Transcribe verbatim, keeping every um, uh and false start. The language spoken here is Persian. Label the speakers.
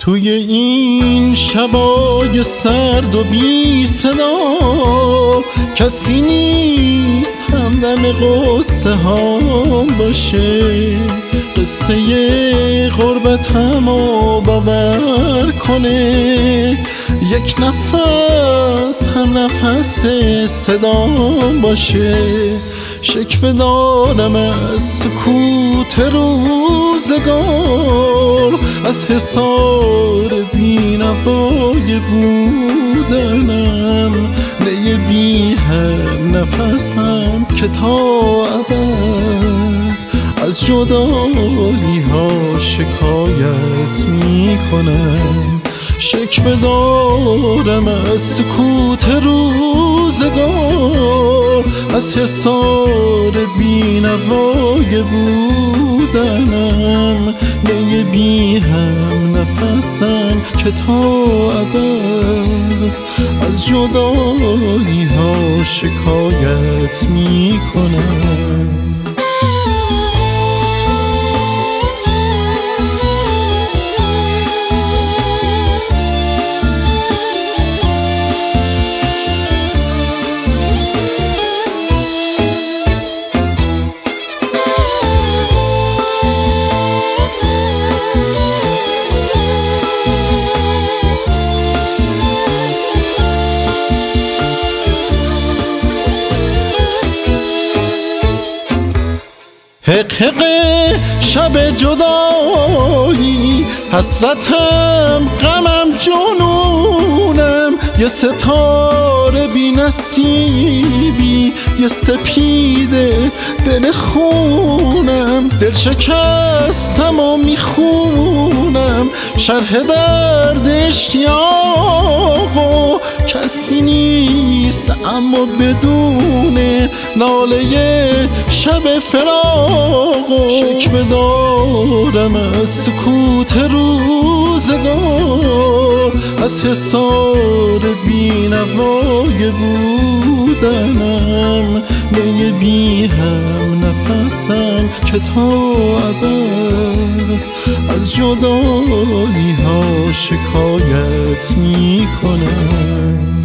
Speaker 1: توی این شبای سرد و بی صدا کسی نیست همدم قصه هام باشه، قصه غربتمو باور کنه، یک نفس هم نفس صدام باشه. شکوه دارم از سکوت روزگار، از حصار بی‌نوای بودنم، نی بی هم نفسم که تا ابد از جدایی ها شکایت می کنم. شکوه دارم از سکوت روزگار، از حصار بی‌نوای بودنم، نی بی هم نفسم که تا ابد از جدایی ها شکایت می کنم. حق حق شب جدایی، حسرتم غمم جنونم، یه ستاره بی نصیبی، یه سپیده دل خونم، دل شکستم و میخونم شرح درد اشتیاق و کسی نیست اما بدون ناله شب فراق. شکوه دارم از سکوت روزگار، از حصار بی‌نوای بودنم، نی بی هم نفسم که تا ابد از جدایی ها شکایت می کنم.